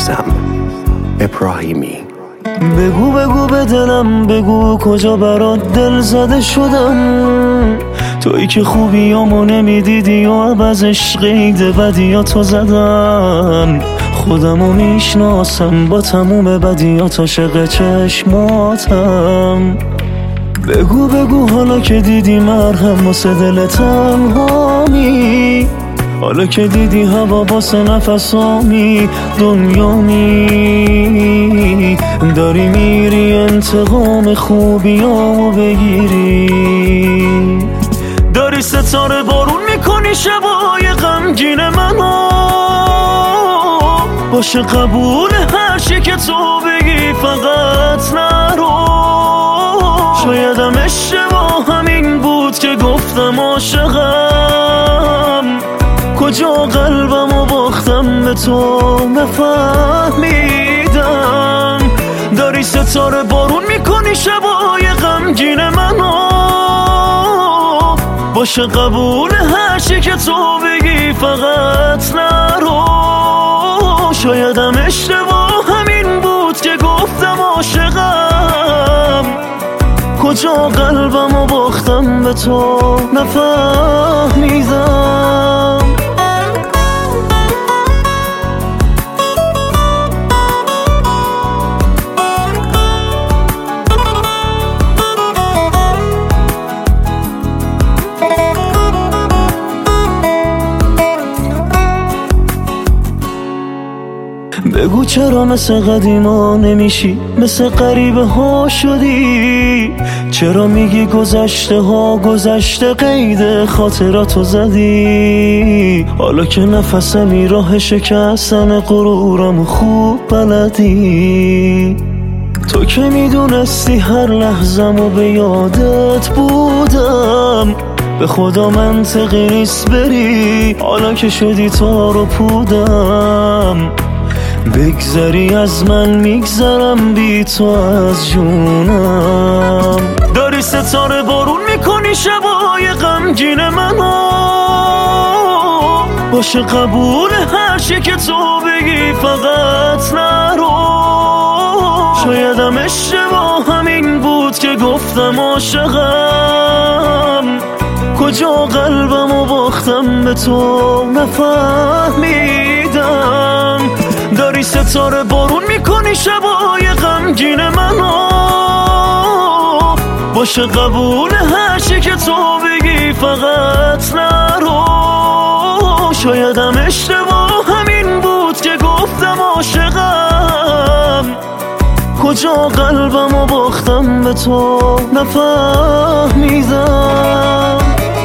رستم ابراهیمی. بگو بگو به دلم، بگو کجا برات دل زده شدم. تویی که خوبیامو نمیدیدی و عوض عشقید بدیاتو زدم. خودمو میشناسم با تموم بدیات، عاشق چشماتم. بگو بگو حالا که دیدی مرهم واسه دل تنهامی، حالا که دیدی هوا واسه نفسامی دنیامی، داری میری انتقام خوبیامو بگیری. داری ستاره بارون میکنی شبای غمگین منو، باشه قبول هر چی که تو بگی فقط نرو. شایدم اشتباه همین بود که گفتم عاشقم، کجا قلبمو باختم به تو نفهمیدم. داری ستاره بارون میکنی شبای غمگین منو، باشه قبول هر چی که تو بگی فقط نرو. شایدم اشتباه همین بود که گفتم عاشقم، کجا قلبمو باختم به تو نفهمیدم. بگو چرا مثل قدیما نمیشی، مثل غریبه ها شدی؟ چرا میگی گذشته ها گذشته، قید خاطراتو زدی؟ حالا که نفسمی راه شکستن غرورم خوب بلدی. تو که میدونستی هر لحظه‌مو به یادت بودم، به خدا منطقی نیست بری حالا که شدی تار و پودم. بگذری از من میگذرم بی تو از جونم. داری ستاره بارون میکنی شبای غمگین منو، باشه قبول هر چی که تو بگی فقط نرو. شایدم اشتباه همین بود که گفتم عاشقم، کجا قلبمو باختم به تو نفهمیدم. داری ستاره بارون میکنی شبای غمگین منو، باشه قبول هر چی که تو بگی فقط نرو. شایدم اشتباه همین بود که گفتم عاشقم، کجا قلبمو باختم به تو نفهمیدم.